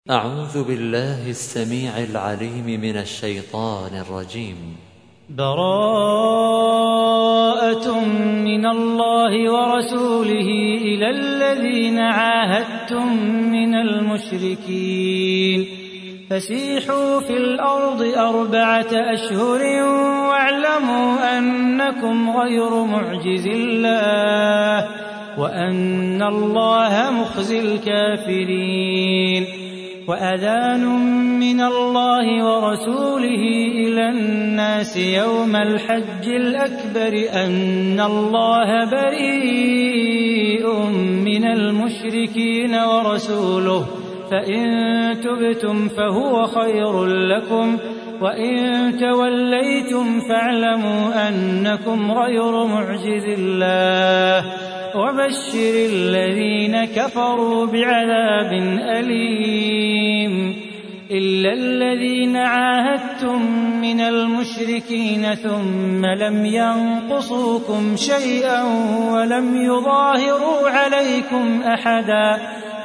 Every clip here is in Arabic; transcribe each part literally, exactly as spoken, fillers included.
أعوذ بالله السميع العليم من الشيطان الرجيم. براءة من الله ورسوله إلى الذين عاهدتم من المشركين فسيحوا في الأرض أربعة أشهر واعلموا أنكم غير معجز الله وأن الله مخزي الكافرين. وأذان من الله ورسوله إلى الناس يوم الحج الأكبر أن الله بريء من المشركين ورسوله فإن تبتم فهو خير لكم وإن توليتم فاعلموا أنكم غير معجز الله وبشر الذين كفروا بعذاب أليم. إلا الذين عاهدتم من المشركين ثم لم ينقصوكم شيئا ولم يظاهروا عليكم أحدا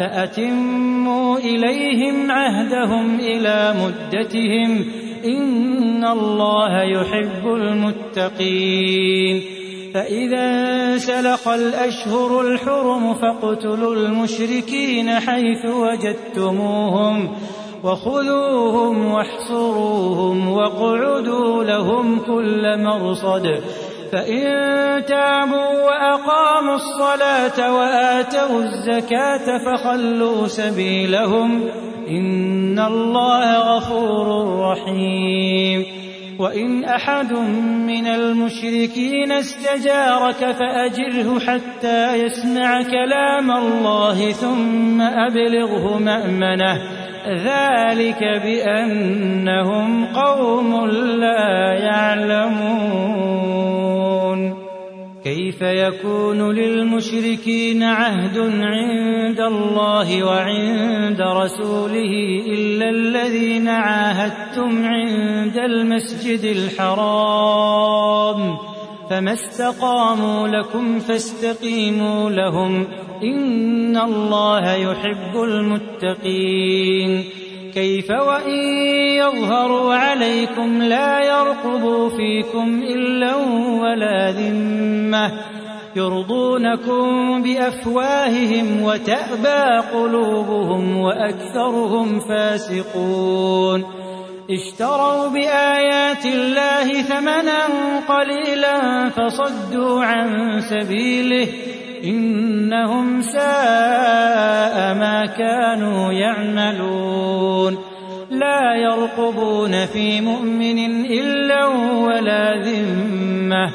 فأتموا إليهم عهدهم إلى مدتهم إن الله يحب المتقين. فإذا سلخ الأشهر الحرم فاقتلوا المشركين حيث وجدتموهم وخذوهم واحصروهم واقعدوا لهم كل مرصد. فإن تابوا وأقاموا الصلاة وآتوا الزكاة فخلوا سبيلهم إن الله غفور رحيم. وإن أحد من المشركين استجارك فأجره حتى يسمع كلام الله ثم أبلغه مأمنه ذلك بأنهم قوم لا يعلمون. كيف يكون للمشركين عهد عند الله وعند رسوله إلا الذين عاهدتم عند المسجد الحرام فما استقاموا لكم فاستقيموا لهم إن الله يحب المتقين. كيف وإن يظهروا عليكم لا يرقبوا فيكم إلا ولا ذمة يرضونكم بأفواههم وتأبى قلوبهم وأكثرهم فاسقون. اشتروا بآيات الله ثمنا قليلا فصدوا عن سبيله إنهم ساء ما كانوا يعملون. لا يرقبون في مؤمن إلا ولا ذمة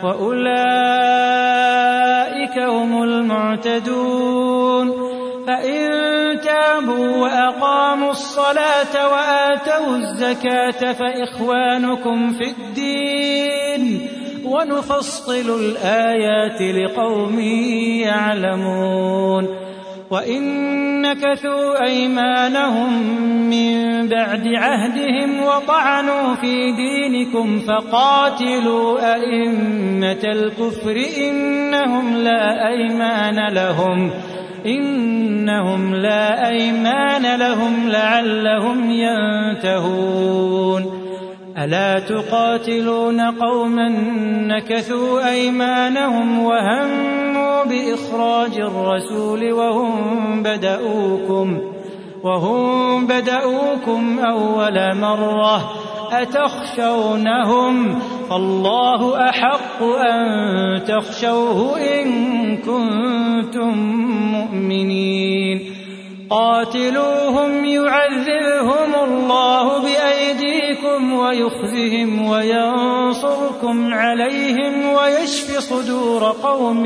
وأولئك هم المعتدون. فإن تابوا وأقاموا الصلاة وآتوا الزكاة فإخوانكم في الدين ونفصل الآيات لقوم يعلمون. وإن نكثوا أيمانهم من بعد عهدهم وطعنوا في دينكم فقاتلوا أئمة الكفر إنهم لا أيمان لهم إنهم لا أيمان لهم لعلهم ينتهون. ألا تقاتلون قوما نكثوا أيمانهم وهموا بإخراج الرسول وهم بدأوكم وهم بدأوكم أول مرة أتخشونهم فالله أحق أن تخشوه إن كنتم مؤمنين. قاتلوهم يعذبهم الله بأيديكم ويخزهم وينصركم عليهم ويشف صدور قوم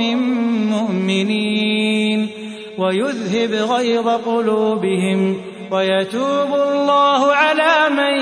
مؤمنين ويذهب غيظ قلوبهم ويتوب الله على من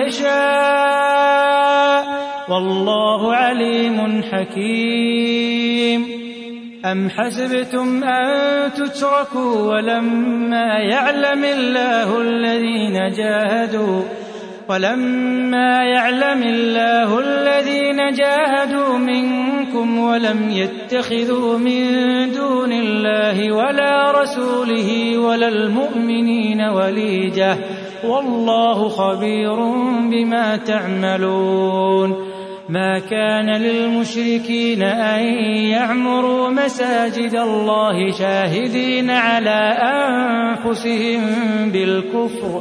يشاء والله عليم حكيم. أم حسبتم أن تتركوا ولما يعلم الله الذين جاهدوا ولما يعلم الله الذين جاهدوا منكم ولم يتخذوا من دون الله ولا رسوله ولا المؤمنين وليجة والله خبير بما تعملون ما كان للمشركين أن يعمروا مساجد الله شاهدين على أنفسهم بالكفر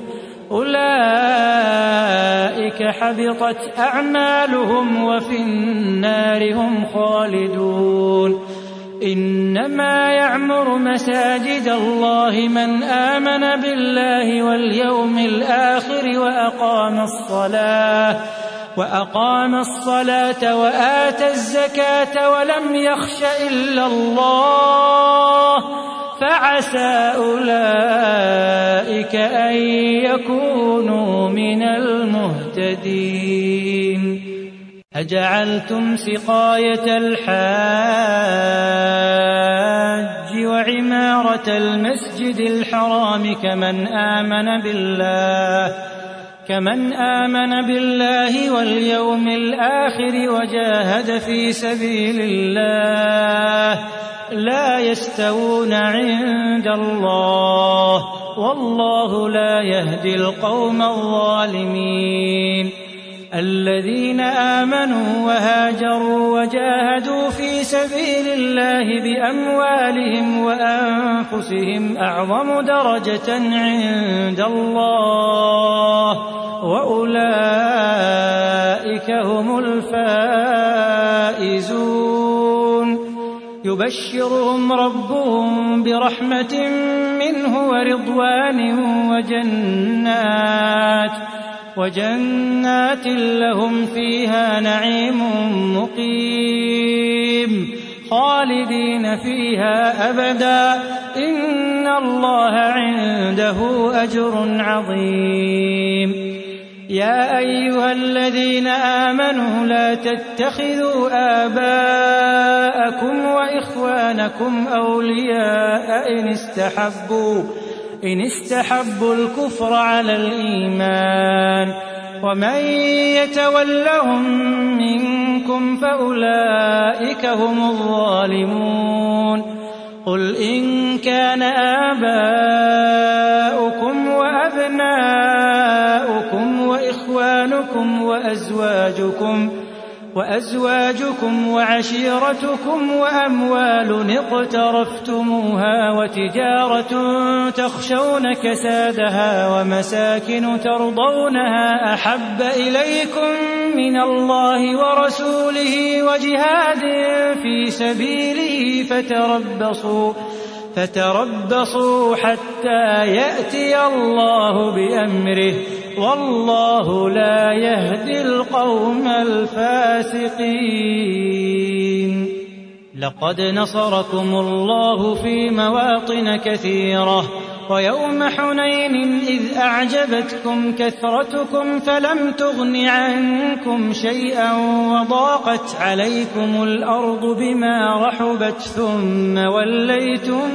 أولئك حبطت أعمالهم وفي النار هم خالدون إنما يعمر مساجد الله من آمن بالله واليوم الآخر وأقام الصلاة وأقام الصلاة وآتى الزكاة ولم يخش إلا الله فعسى أولئك أن يكونوا من المهتدين أجعلتم سقاية الحاج وعمارة المسجد الحرام كمن آمن بالله كمن آمن بالله واليوم الآخر وجاهد في سبيل الله لا يستوون عند الله والله لا يهدي القوم الظالمين الذين آمنوا وهاجروا وجاهدوا في سبيل الله بأموالهم وأنفسهم أعظم درجة عند الله وأولئك هم الفائزون يبشرهم ربهم برحمة منه ورضوان وجنات وجنات لهم فيها نعيم مقيم خالدين فيها أبدا إن الله عنده أجر عظيم يا أيها الذين آمنوا لا تتخذوا آباءكم وإخوانكم أولياء إن استحبوا إن استحبوا الكفر على الإيمان ومن يتولهم منكم فأولئك هم الظالمون قل إن كان آباؤكم وأبناؤكم وإخوانكم وأزواجكم وأزواجكم وعشيرتكم وأموال اقترفتموها وتجارة تخشون كسادها ومساكن ترضونها أحب إليكم من الله ورسوله وجهاد في سبيله فتربصوا فتربصوا حتى يأتي الله بأمره والله لا يهدي القوم الفاسقين لقد نصركم الله في مواطن كثيرة ويوم حنين إذ أعجبتكم كثرتكم فلم تغن عنكم شيئا وضاقت عليكم الأرض بما رحبت ثم وليتم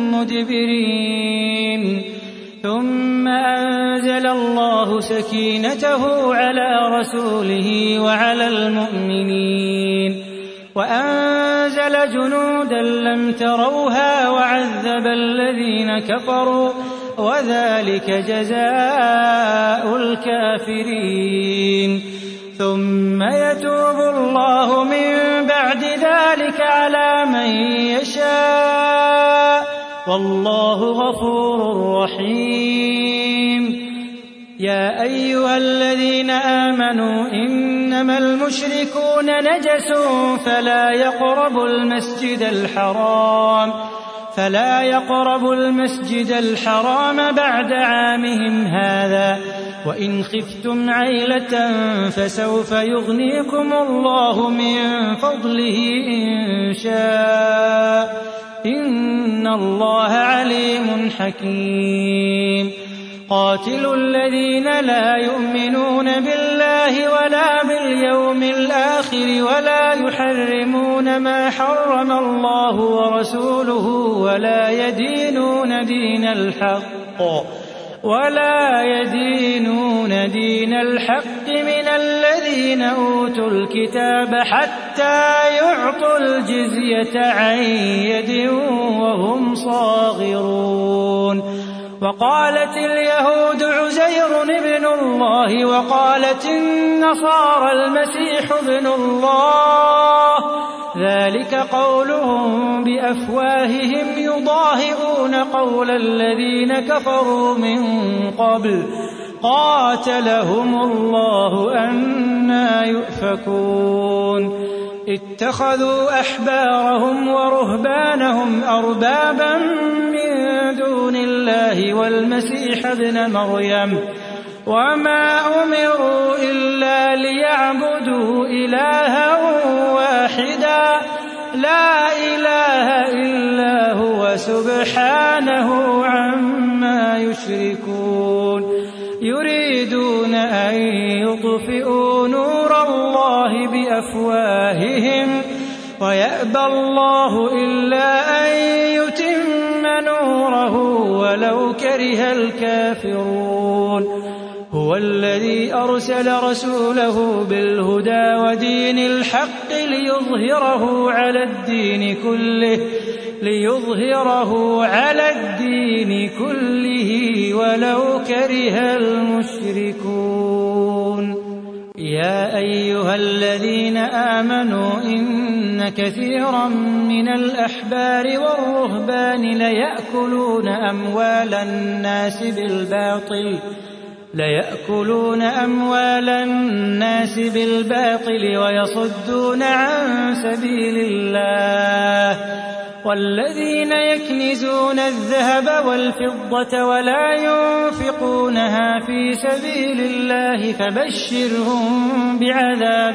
مدبرين ثم أنزل الله سكينته على رسوله وعلى المؤمنين وأنزل جنودا لم تروها وعذب الذين كفروا وذلك جزاء الكافرين ثم يتوب الله من بعد ذلك على من يشاء والله غفور رحيم يا أيها الذين آمنوا إنما المشركون نجس فلا يقربوا المسجد الحرام فلا يقربوا المسجد الحرام بعد عامهم هذا وإن خفتم عيلة فسوف يغنيكم الله من فضله إن شاء إن الله عليم حكيم قاتلوا الذين لا يؤمنون بالله ولا باليوم الآخر ولا يحرمون ما حرم الله ورسوله ولا يدينون دين الحق ولا يدينون يدينون دين الحق من الذين أوتوا الكتاب حتى يعطوا الجزية عن يد وهم صاغرون. وقالت اليهود عزير ابن الله وقالت النصارى المسيح ابن الله، ذلك قولهم بأفواههم يضاهئون قول الذين كفروا من قبل قاتلهم الله أنى يؤفكون. اتخذوا أحبارهم ورهبانهم أربابا من دون الله والمسيح ابن مريم وما أمروا إلا ليعبدوا إلها واحدا لا إله إلا هو سبحانه عما يشركون. يريدون أن يطفئوا نور الله بأفواههم ويأبى الله إلا أن يتم نوره ولو كره الكافرون. هو الذي أرسل رسوله بالهدى ودين الحق ليظهره على الدين كله ليظهره على الدين كله ولو كره المشركون. يا أيها الذين آمنوا إن كثيرا من الأحبار والرهبان ليأكلون أموال الناس بالباطل ليأكلون أموال الناس بالباطل ويصدون عن سبيل الله. والذين يكنزون الذهب والفضة ولا ينفقونها في سبيل الله فبشرهم بعذاب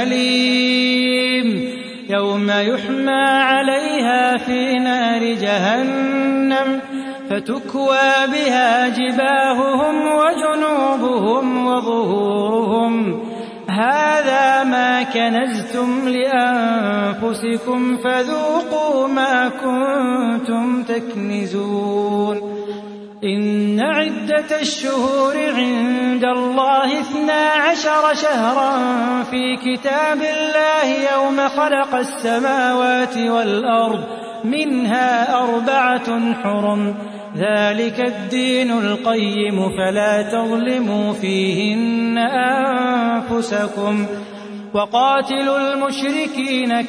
أليم يوم يحمى عليها في نار جهنم فتكوى بها جباههم وجنوبهم وظهورهم هذا ما كنزتم لأنفسكم فذوقوا ما كنتم تكنزون. إن عدة الشهور عند الله اثنا عشر شهرا في كتاب الله يوم خلق السماوات والأرض منها أربعة حرم ذلك الدين القيم فلا تظلموا فيهن أنفسكم وقاتلوا المشركين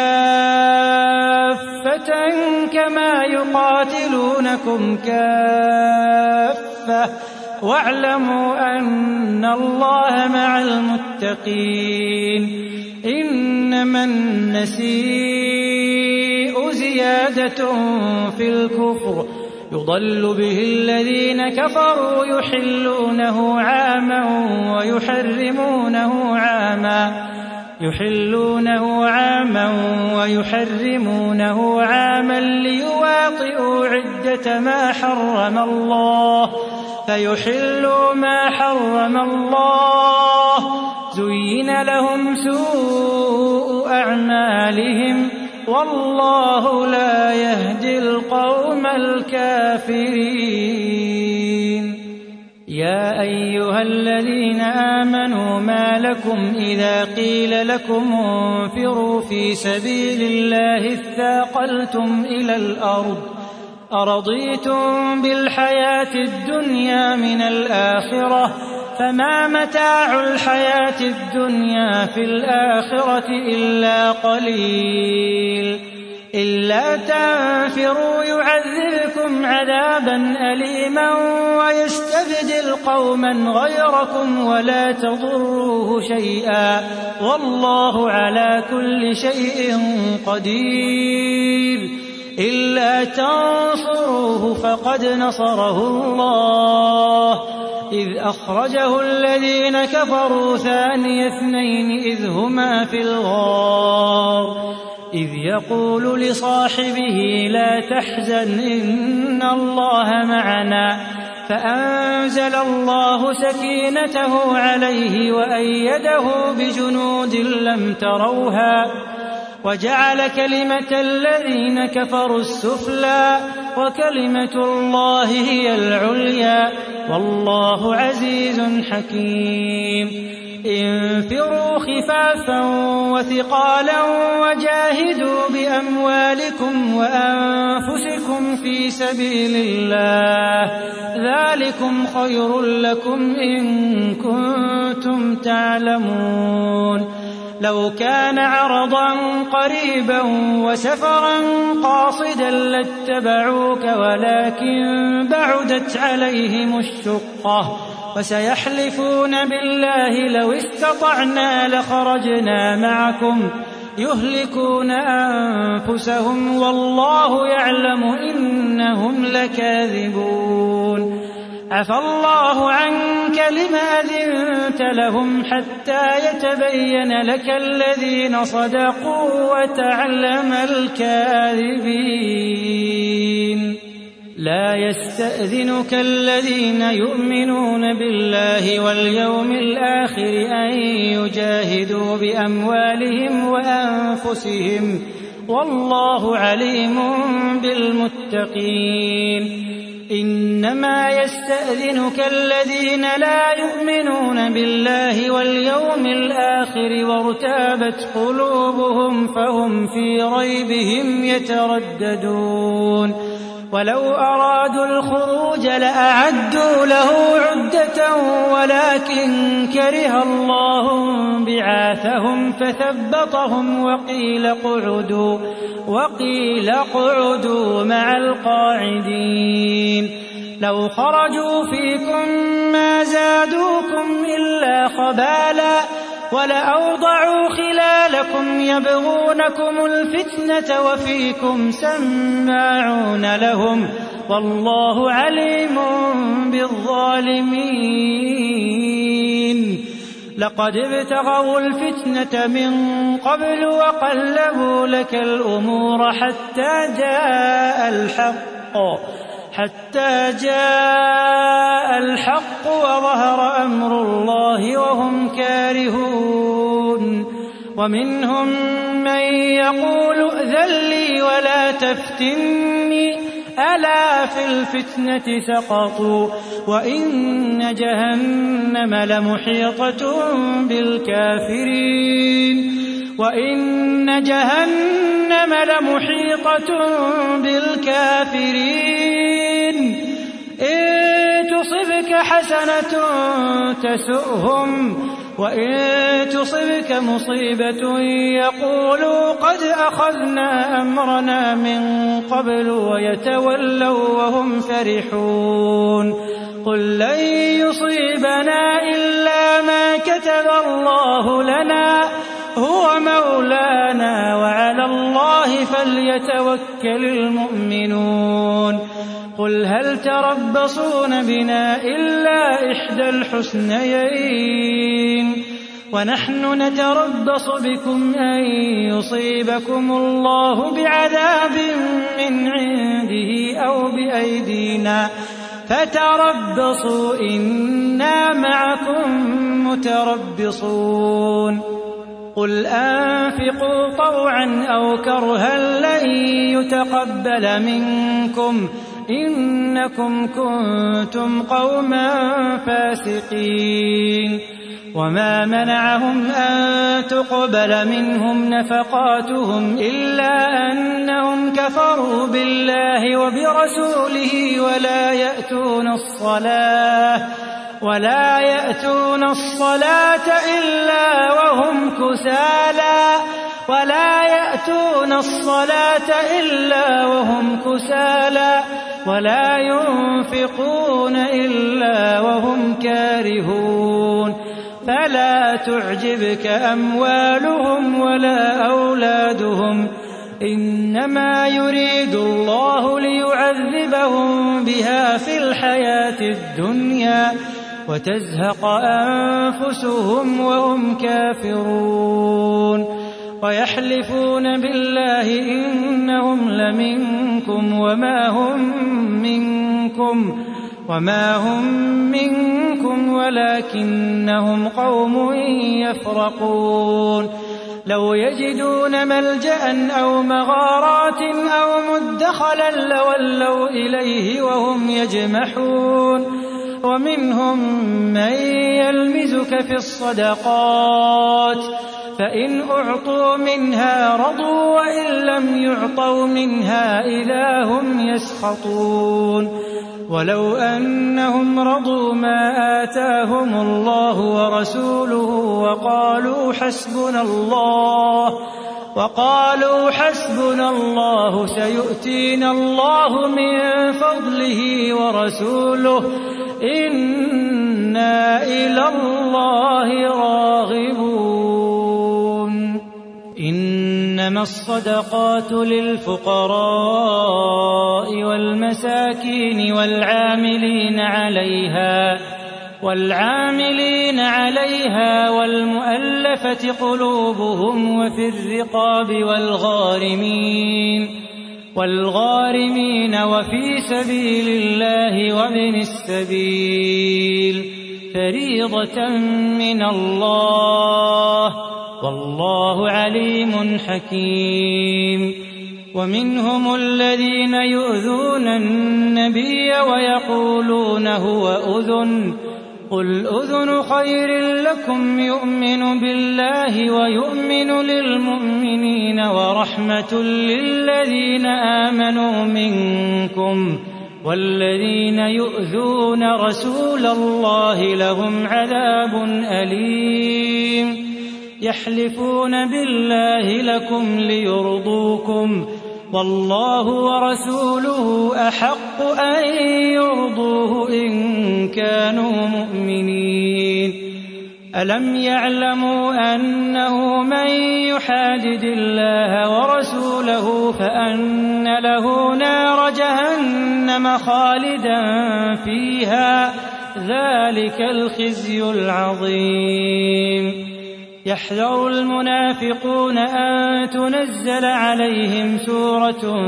كافة كما يقاتلونكم كافة واعلموا أن الله مع المتقين. إنما النسيء زيادة في الكفر يضل به الذين كفروا يحلونه عاما ويحرمونه عاما يحلونه عاما ويحرمونه عاما ليواطئوا عدة ما حرم الله فيحلوا ما حرم الله. زين لهم سوء أعمالهم والله لا يهدي القوم الكافرين. يا أيها الذين آمنوا ما لكم إذا قيل لكم انفروا في سبيل الله اثاقلتم إلى الأرض أرضيتم بالحياة الدنيا من الآخرة فما متاع الحياة الدنيا في الآخرة إلا قليل. إلا تنفروا يعذبكم عذابا أليما ويستبدل قوما غيركم ولا تضروه شيئا والله على كل شيء قدير. إلا تنصروه فقد نصره الله إذ أخرجه الذين كفروا ثاني اثنين إذ هما في الغار إذ يقول لصاحبه لا تحزن إن الله معنا فأنزل الله سكينته عليه وأيده بجنود لم تروها وجعل كلمة الذين كفروا السفلى وكلمة الله هي العليا والله عزيز حكيم انفروا خفافا وثقالا وجاهدوا بأموالكم وأنفسكم في سبيل الله ذلكم خير لكم إن كنتم تعلمون لو كان عرضا قريبا وسفرا قاصدا لاتبعوك ولكن بعدت عليهم الشقة وسيحلفون بالله لو استطعنا لخرجنا معكم يهلكون أنفسهم والله يعلم إنهم لكاذبون عفى الله عنك لم أذنت لهم حتى يتبين لك الذين صدقوا وتعلم الكاذبين لا يستأذنك الذين يؤمنون بالله واليوم الآخر أن يجاهدوا بأموالهم وأنفسهم والله عليم بالمتقين إنما يستأذنك الذين لا يؤمنون بالله واليوم الآخر وارتابت قلوبهم فهم في ريبهم يترددون ولو أرادوا الخروج لأعدوا له عدة ولكن كره الله بعاثهم فثبطهم وقيل قعدوا وقيل قعدوا مع القاعدين لو خرجوا فيكم ما زادوكم إلا خبالا ولأوضعوا خلالكم يبغونكم الفتنة وفيكم سماعون لهم والله عليم بالظالمين لقد ابتغوا الفتنة من قبل وقلبوا لك الأمور حتى جاء الحق حتى جاء الحق وظهر أمر الله وهم كارهون ومنهم من يقول ائذن لي ولا تفتني ألا في الفتنة سقطوا وإن جهنم لمحيطة بالكافرين وإن جهنم لمحيطة بالكافرين إن تصبك حسنة تسؤهم وإن تصبك مصيبة يقولوا قد أخذنا أمرنا من قبل ويتولوا وهم فرحون قل لن يصيبنا إلا ما كتب الله لنا هو مولانا وعلى الله فليتوكل المؤمنون قل هل تربصون بنا إلا إحدى الحسنيين ونحن نتربص بكم أن يصيبكم الله بعذاب من عنده أو بأيدينا فتربصوا إنا معكم متربصون قل أنفقوا طوعا أو كرها لن يتقبل منكم إنكم كنتم قوما فاسقين وما منعهم أن تقبل منهم نفقاتهم إلا أنهم كفروا بالله وبرسوله ولا يأتون الصلاة ولا يأتون الصلاة إلا وهم كسالى ولا يأتون الصلاة إلا وهم كسالى ولا ينفقون إلا وهم كارهون فلا تعجبك أموالهم ولا أولادهم إنما يريد الله ليعذبهم بها في الحياة الدنيا وتزهق أنفسهم وهم كافرون ويحلفون بالله إنهم لمنكم وما هم منكم وما هم منكم ولكنهم قوم يفرقون لو يجدون ملجأ أو مغارات أو مدخلا لولوا إليه وهم يجمحون ومنهم من يلمزك في الصدقات فإن أعطوا منها رضوا وإن لم يعطوا منها إذا هم يسخطون ولو أنهم رضوا ما آتاهم الله ورسوله وقالوا حسبنا الله وقالوا حسبنا الله سيؤتينا الله من فضله ورسوله إنا إلى الله راغبون إنما الصدقات للفقراء والمساكين والعاملين عليها والعاملين عليها والمؤلفة قلوبهم وفي الرقاب والغارمين والغارمين وفي سبيل الله وابن السبيل فريضة من الله والله عليم حكيم ومنهم الذين يؤذون النبي ويقولون هو أذن قل أذن خير لكم يؤمن بالله ويؤمن للمؤمنين ورحمة للذين آمنوا منكم والذين يؤذون رسول الله لهم عذاب أليم يحلفون بالله لكم ليرضوكم والله ورسوله أحق أن يرضوه إن كانوا مؤمنين ألم يعلموا أنه من يحادد الله ورسوله فأن له نار جهنم خالدا فيها ذلك الخزي العظيم يحذر المنافقون أن تنزل عليهم سورة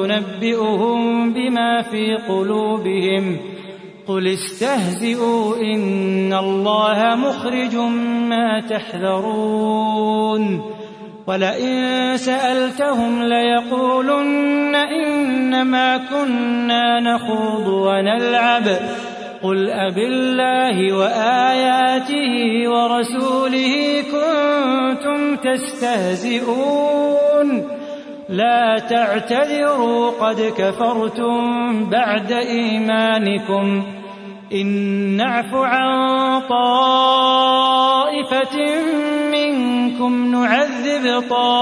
تنبئهم بما في قلوبهم قل استهزئوا إن الله مخرج ما تحذرون ولئن سألتهم ليقولن إنما كنا نخوض ونلعب قل أبالله وآياته ورسوله كنتم تستهزئون لا تعتذروا قد كفرتم بعد إيمانكم إن نعف عن طائفة منكم نعذب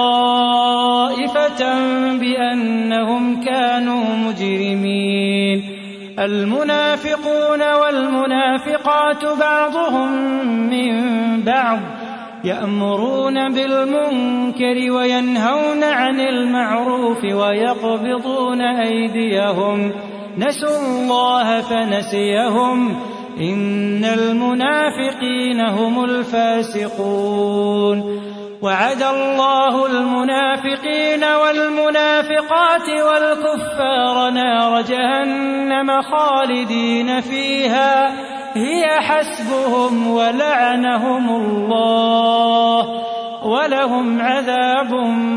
طائفة بأنهم كانوا مجرمين المنافقون والمنافقات بعضهم من بعض يأمرون بالمنكر وينهون عن المعروف ويقبضون أيديهم نسوا الله فنسيهم إن المنافقين هم الفاسقون وعد الله المنافقين والمنافقات والكفار نار جهنم خالدين فيها هي حسبهم ولعنهم الله ولهم عذاب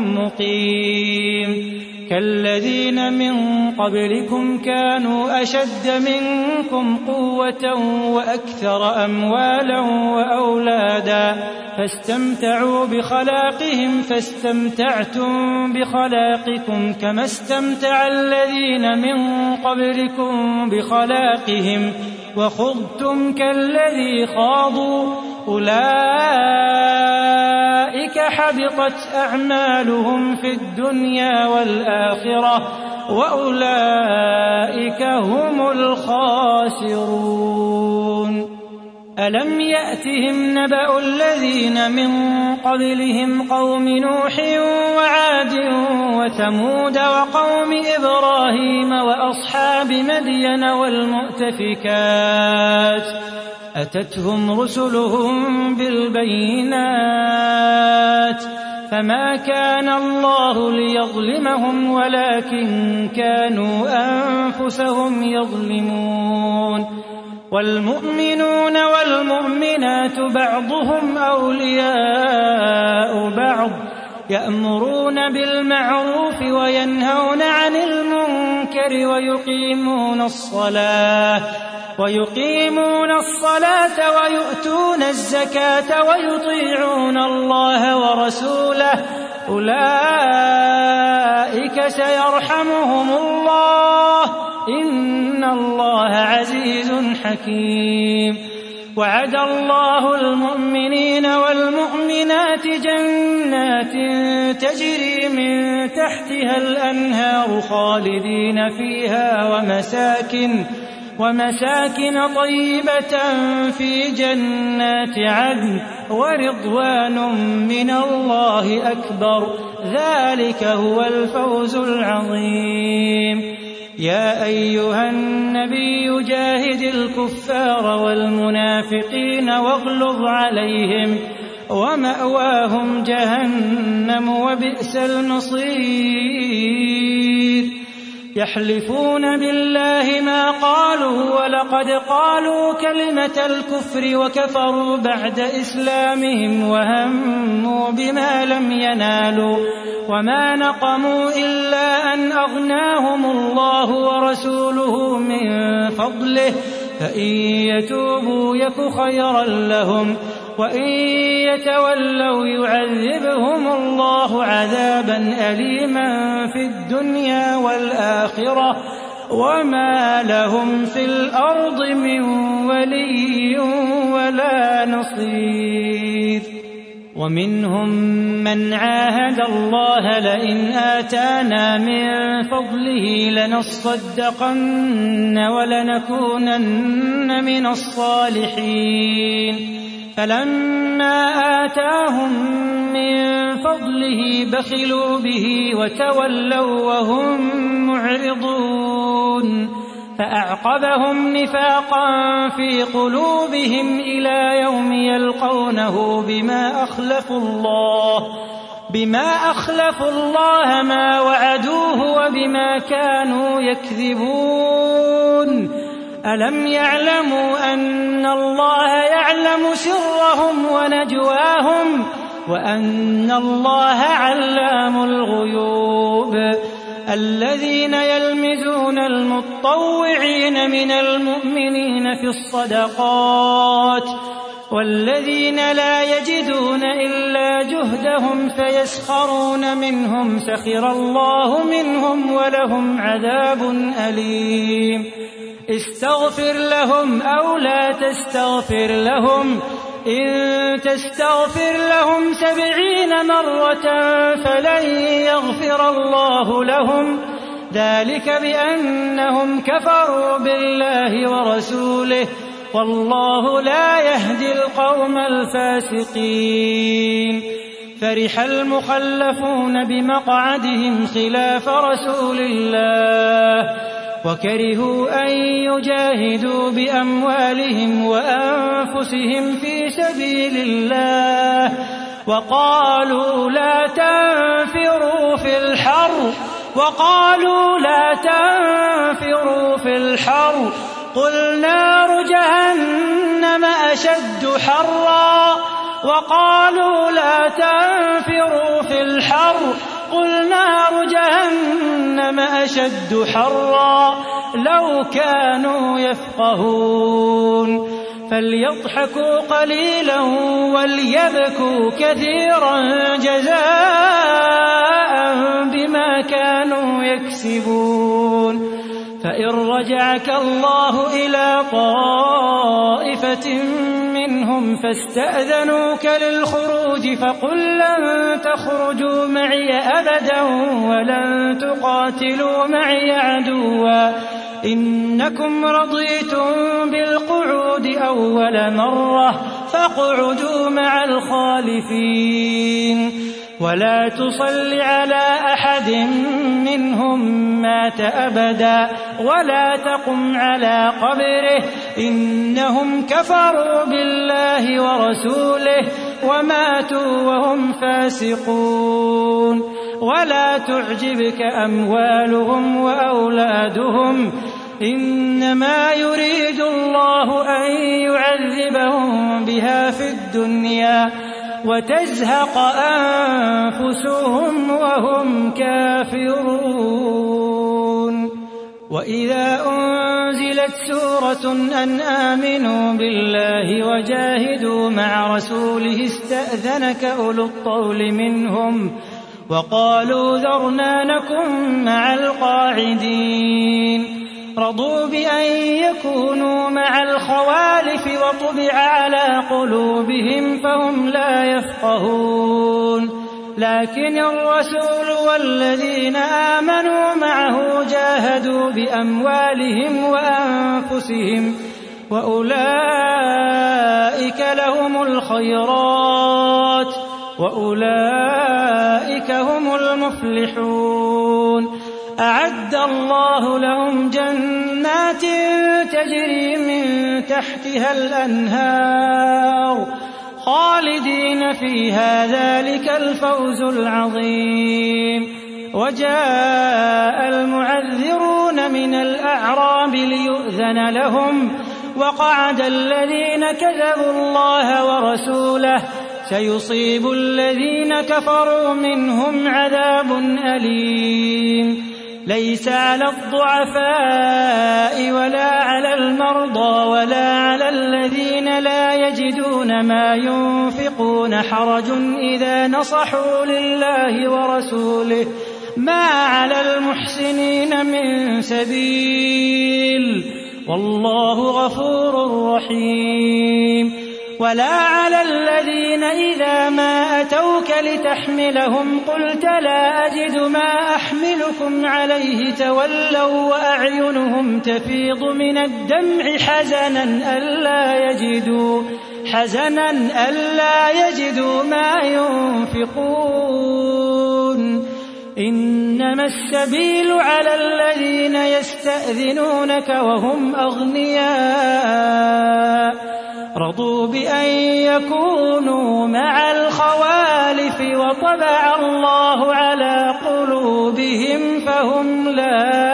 مقيم كالذين من قبلكم كانوا أشد منكم قوة وأكثر أموالا وأولادا فاستمتعوا بخلاقهم فاستمتعتم بخلاقكم كما استمتع الذين من قبلكم بخلاقهم وخضتم كالذي خاضوا أولئك حبطت أعمالهم في الدنيا والآخرة وأولئك هم الخاسرون ألم يأتهم نبأ الذين من قبلهم قوم نوح وعاد وثمود وقوم إبراهيم وأصحاب مدين والمؤتفكات أتتهم رسلهم بالبينات فما كان الله ليظلمهم ولكن كانوا أنفسهم يظلمون والمؤمنون والمؤمنون والمؤمنات بعضهم أولياء بعض يأمرون بالمعروف وينهون عن المنكر ويقيمون الصلاة ويقيمون الصلاة ويؤتون الزكاة ويطيعون الله ورسوله أولئك سيرحمهم الله إن الله عزيز حكيم. وعد الله المؤمنين والمؤمنات جنات تجري من تحتها الأنهار خالدين فيها ومساكن ومساكن طيبة في جنات عدن ورضوان من الله أكبر ذلك هو الفوز العظيم. يا أيها النبي جاهد الكفار والمنافقين واغلظ عليهم ومأواهم جهنم وبئس المصير. يحلفون بالله ما قالوا ولقد قالوا كلمة الكفر وكفروا بعد إسلامهم وهموا بما لم ينالوا وما نقموا إلا أن أغناهم الله ورسوله من فضله فإن يتوبوا يك خيرا لهم وإن يتولوا يعذبهم الله عذابا أليما في الدنيا والآخرة وما لهم في الأرض من ولي ولا نصير. ومنهم من عاهد الله لئن آتانا من فضله لنصدقن ولنكونن من الصالحين فلما آتاهم من فضله بخلوا به وتولوا وهم معرضون فأعقبهم نفاقا في قلوبهم إلى يوم يلقونه بما أخلفوا الله بما أخلفوا الله ما وعدوه وبما كانوا يكذبون. ألم يعلموا أن الله يعلم سرهم ونجواهم وأن الله علام الغيوب. الذين يلمزون المطوعين من المؤمنين في الصدقات والذين لا يجدون إلا جهدهم فيسخرون منهم سخر الله منهم ولهم عذاب أليم. استغفر لهم أو لا تستغفر لهم إن تستغفر لهم سبعين مرة فلن يغفر الله لهم ذلك بأنهم كفروا بالله ورسوله والله لا يهدي القوم الفاسقين. فرح المخلفون بمقعدهم خلاف رسول الله وكرهوا أن يجاهدوا بأموالهم وأنفسهم في سبيل الله وقالوا لا تنفروا في الحر وقالوا لا تنفروا في الحر قل نار جهنم أشد حرا وقالوا لا تنفروا في الحر قل نار جهنم أشد حرا لو كانوا يفقهون. فليضحكوا قليلا وليبكوا كثيرا جزاء بما كانوا يكسبون. فإن رجعك الله إلى طائفة منهم فاستأذنوك للخروج فقل لن تخرجوا معي أبدا ولن تقاتلوا معي عدوا إنكم رضيتم بالقعود أول مرة فاقعدوا مع الخالفين ولا تصل على أحد منهم مات أبدا ولا تقم على قبره إنهم كفروا بالله ورسوله وماتوا وهم فاسقون. ولا تعجبك أموالهم وأولادهم إنما يريد الله أن يعذبهم الدنيا وتزهق أنفسهم وهم كافرون. وإذا أنزلت سورة أن آمنوا بالله وجاهدوا مع رسوله استأذنك أولو الطول منهم وقالوا ذرنا نكن مع القاعدين. رضوا بأن يكونوا مع الخوالف وطبع على قلوبهم فهم لا يفقهون. لكن الرسول والذين آمنوا معه جاهدوا بأموالهم وأنفسهم وأولئك لهم الخيرات وأولئك هم المفلحون. أعد الله لهم جنات تجري من تحتها الأنهار خالدين فيها ذلك الفوز العظيم. وجاء المعذرون من الأعراب ليؤذن لهم وقعد الذين كذبوا الله ورسوله سيصيب الذين كفروا منهم عذاب أليم. ليس على الضعفاء ولا على المرضى ولا على الذين لا يجدون ما ينفقون حرج إذا نصحوا لله ورسوله ما على المحسنين من سبيل والله غفور رحيم. ولا على الذين إذا ما أتوك لتحملهم قلت لا أجد ما أحملكم عليه تولوا وأعينهم تفيض من الدمع حزنا ألا يجدوا حزنا ألا يجدوا ما ينفقون. إنما السبيل على الذين يستأذنونك وهم أغنياء رضوا بأن يكونوا مع الخوالف وطبع الله على قلوبهم فهم لا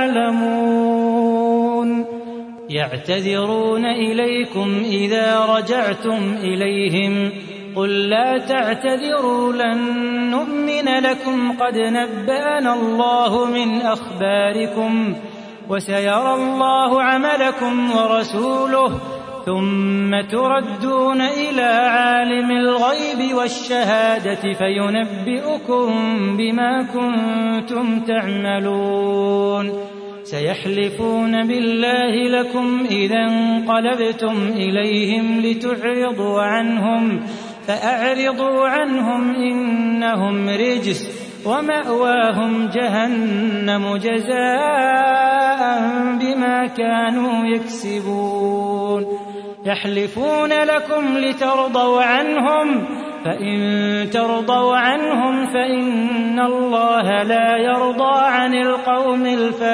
يعلمون. يعتذرون إليكم إذا رجعتم إليهم قل لا تعتذروا لن نؤمن لكم قد نبأنا الله من أخباركم وسيرى الله عملكم ورسوله ثم تردون إلى عالم الغيب والشهادة فينبئكم بما كنتم تعملون. سيحلفون بالله لكم إذا انقلبتم إليهم لتعرضوا عنهم فأعرضوا عنهم إنهم رجس ومأواهم جهنم جزاء بما كانوا يكسبون. يحلفون لكم لترضوا عنهم فإن ترضوا عنهم فإن الله لا يرضى عن القوم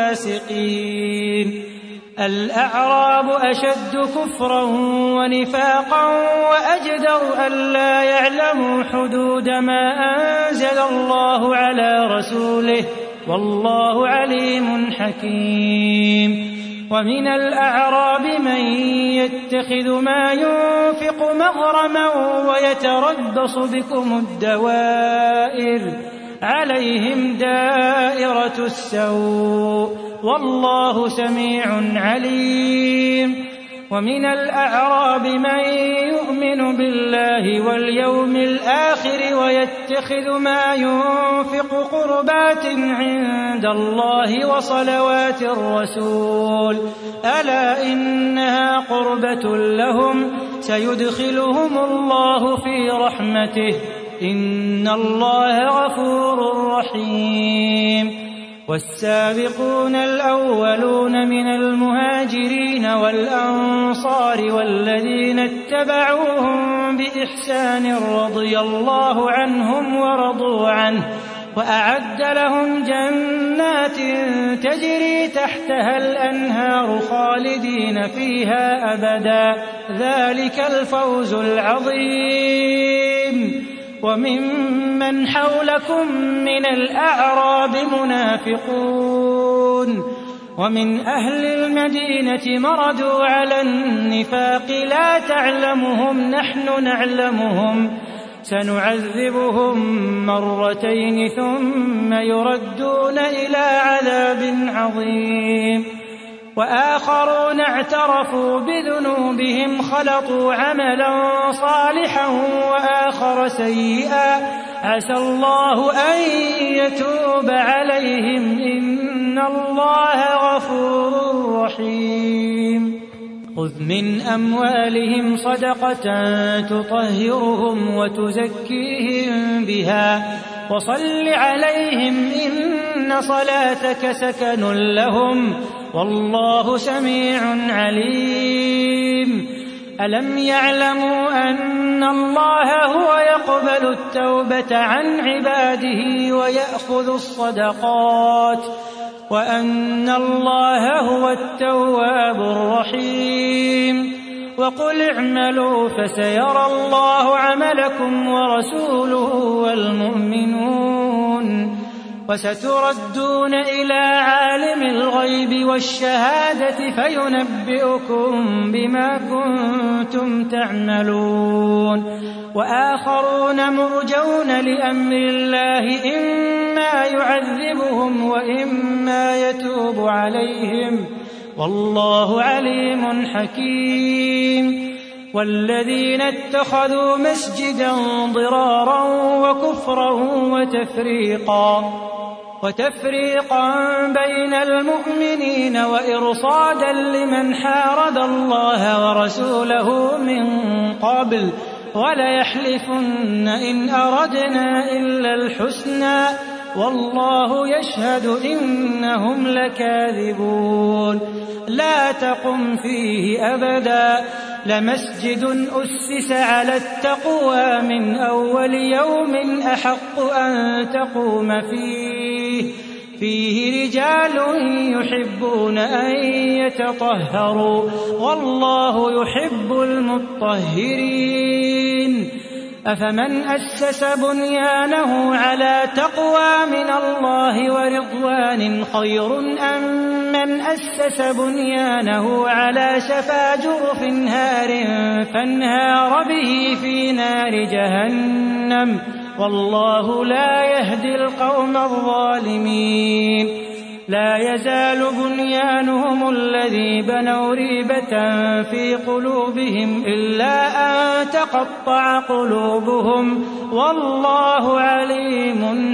الفاسقين. الأعراب أشد كفرا ونفاقا وأجدر ألا يعلموا حدود ما أنزل الله على رسوله والله عليم حكيم. ومن الأعراب من يتخذ ما ينفق مغرما ويتربص بكم الدوائر عليهم دائرة السوء والله سميع عليم. ومن الأعراب من يؤمن بالله واليوم الآخر ويتخذ ما ينفق قربات عند الله وصلوات الرسول ألا إنها قربة لهم سيدخلهم الله في رحمته إن الله غفور رحيم. والسابقون الأولون من المهاجرين والأنصار والذين اتبعوهم بإحسان رضي الله عنهم ورضوا عنه وأعد لهم جنات تجري تحتها الأنهار خالدين فيها أبدا ذلك الفوز العظيم. وممن حولكم من الأعراب منافقون ومن أهل المدينة مردوا على النفاق لا تعلمهم نحن نعلمهم سنعذبهم مرتين ثم يردون إلى عذاب عظيم وآخرون اعترفوا بذنوبهم خلطوا عملا صالحا وآخر سيئا عسى الله أن يتوب عليهم إن الله غفور رحيم خذ من أموالهم صدقة تطهرهم وتزكيهم بها وصل عليهم إن صلاتك سكن لهم والله سميع عليم ألم يعلموا أن الله هو يقبل التوبة عن عباده ويأخذ الصدقات وأن الله هو التواب الرحيم وقل اعملوا فسيرى الله عملكم ورسوله والمؤمنون وستردون إلى عالم الغيب والشهادة فينبئكم بما كنتم تعملون وآخرون مرجون لأمر الله إما يعذبهم وإما يتوب عليهم والله عليم حكيم والذين اتخذوا مسجدا ضرارا وكفرا وتفريقا وتفريقا بين المؤمنين وإرصادا لمن حارب الله ورسوله من قبل وليحلفن إن أردنا إلا الحسنى والله يشهد إنهم لكاذبون لا تقم فيه أبدا لمسجد أسس على التقوى من أول يوم أحق أن تقوم فيه فيه رجال يحبون أن يتطهروا والله يحب المطهرين أفمن أسس بنيانه على تقوى من الله ورضوان خير أم من أسس بنيانه على شفا جرف هار فانهار به في نار جهنم والله لا يهدي القوم الظالمين لا يزال بنيانهم الذي بنوا ريبة في قلوبهم إلا أن تقطع قلوبهم والله عليم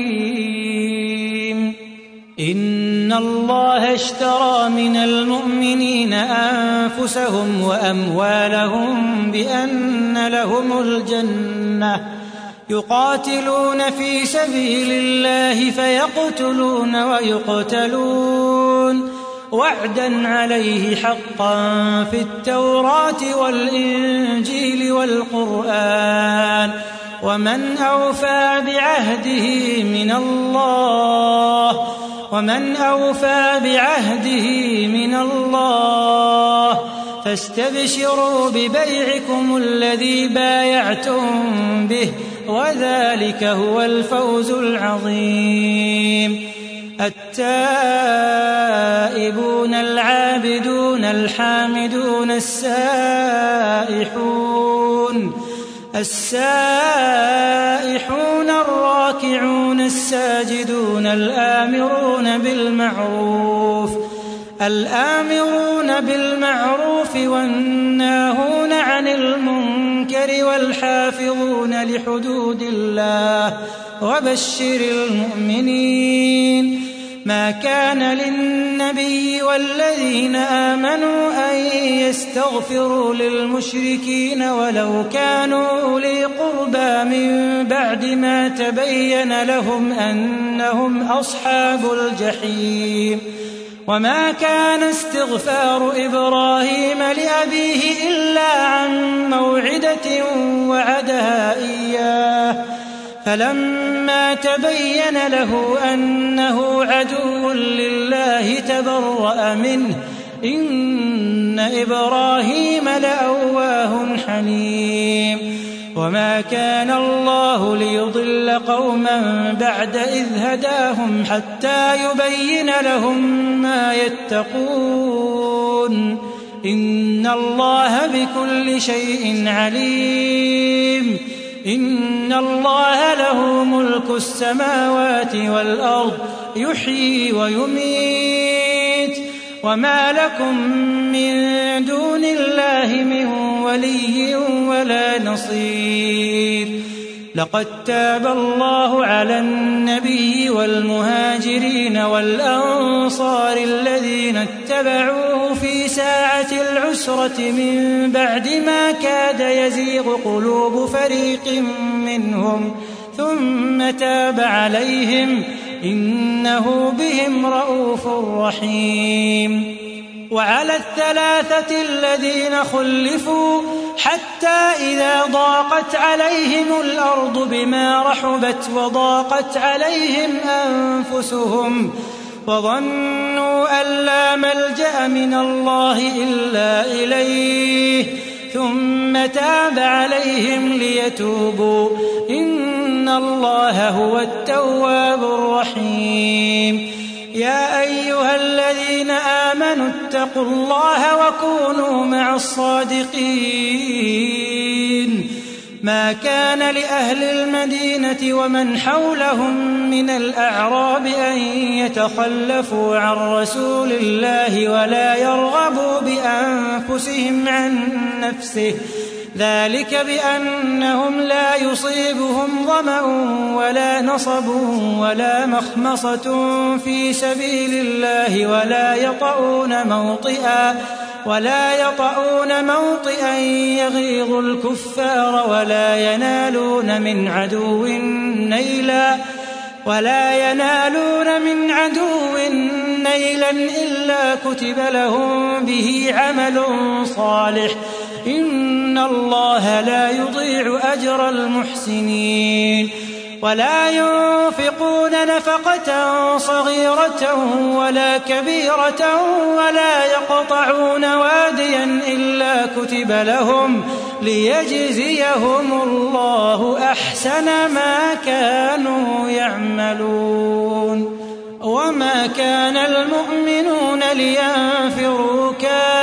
حكيم إن الله اشترى من المؤمنين أنفسهم وأموالهم بأن لهم الجنة يقاتلون في سبيل الله فيقتلون ويقتلون وعدا عليه حقا في التوراة والإنجيل والقرآن ومن أوفى بعهده من الله ومن أوفى بعهده من الله فاستبشروا ببيعكم الذي بايعتم به وذلك هو الفوز العظيم التائبون العابدون الحامدون السائحون السائحون الراكعون الساجدون الآمرون بالمعروف الآمرون بالمعروف والناهون عن المنكر والحافظون لحدود الله وبشر المؤمنين ما كان للنبي والذين آمنوا أن يستغفروا للمشركين ولو كانوا أولي قربى من بعد ما تبين لهم أنهم أصحاب الجحيم وما كان استغفار إبراهيم لأبيه إلا عن موعدة وعدها إياه فلما تبين له أنه عدو لله تبرأ منه إن إبراهيم لأواه حليم وما كان الله ليضل قوما بعد إذ هداهم حتى يبين لهم ما يتقون إن الله بكل شيء عليم إن الله له ملك السماوات والأرض يحيي ويميت وما لكم من دون الله من ولي ولا نصير لقد تاب الله على النبي والمهاجرين والأنصار الذين اتبعوه في ساعة العسرة من بعد ما كاد يزيغ قلوب فريق منهم ثم تاب عليهم إنه بهم رءوف رحيم وعلى الثلاثة الذين خلفوا حتى إذا ضاقت عليهم الأرض بما رحبت وضاقت عليهم أنفسهم وظنوا أن لا ملجأ من الله إلا إليه ثم تاب عليهم ليتوبوا إن الله هو التواب الرحيم يا أيها الذين آمنوا اتقوا الله وكونوا مع الصادقين ما كان لأهل المدينة ومن حولهم من الأعراب أن يتخلفوا عن رسول الله ولا يرغبوا بأنفسهم عن نفسه ذلك بأنهم لا يصيبهم ظمأ ولا نصب ولا مخمصة في سبيل الله ولا يطؤون موطئا ولا يطؤون موطئا يغيظ الكفار ولا ينالون من عدو نيلا ولا ينالون من عدو نيلا إلا كتب لهم به عمل صالح إن الله لا يضيع أجر المحسنين ولا ينفقون نفقة صغيرة ولا كبيرة ولا يقطعون واديا إلا كتب لهم ليجزيهم الله أحسن ما كانوا يعملون وما كان المؤمنون لينفروا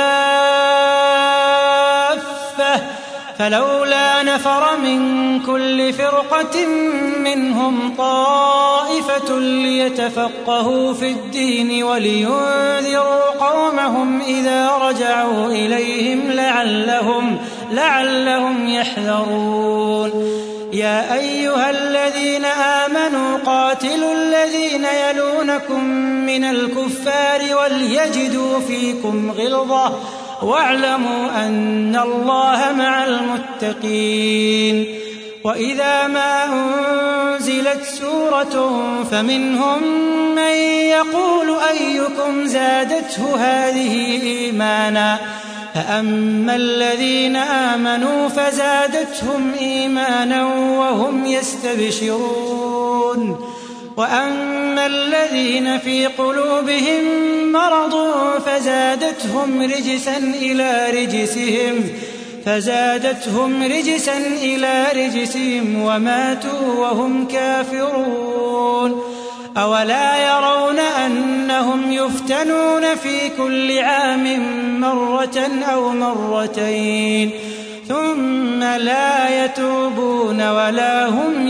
كافة فلولا نفر من كل فرقة منهم طائفة ليتفقهوا في الدين ولينذروا قومهم إذا رجعوا إليهم لعلهم, لعلهم يحذرون يا أيها الذين آمنوا قاتلوا الذين يلونكم من الكفار وليجدوا فيكم غلظة واعلموا أن الله مع المتقين وإذا ما أنزلت سورة فمنهم من يقول أيكم زادته هذه إيمانا فأما الذين آمنوا فزادتهم إيمانا وهم يستبشرون وأما الذين في قلوبهم مرض فزادتهم رجسا إلى رجسهم فزادتهم رجسا إلى رجسهم وماتوا وهم كافرون أولا يرون أنهم يفتنون في كل عام مرة أو مرتين ثم لا يتوبون ولا هم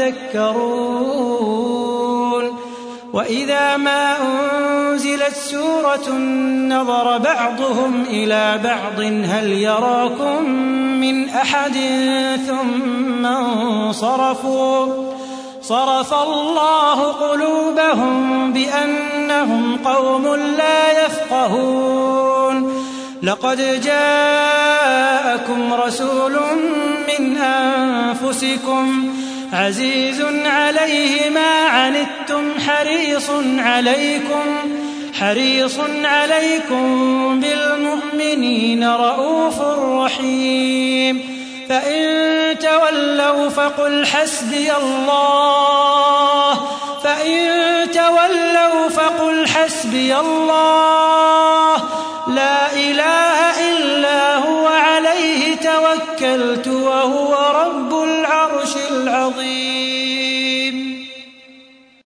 يذكرون وإذا ما أنزلت سورة نظر بعضهم إلى بعض هل يراكم من أحد ثم انصرفوا صرف الله قلوبهم بأنهم قوم لا يفقهون لقد جاءكم رسول من أنفسكم عزيز عليه ما عنتم حريص عليكم حريص عليكم بالمؤمنين رءوف رحيم فإن تولوا فقل حسبي الله فإن تولوا فقل حسبي الله لا إله إلا هو عليه توكلت توكلت وهو رب العرش العظيم.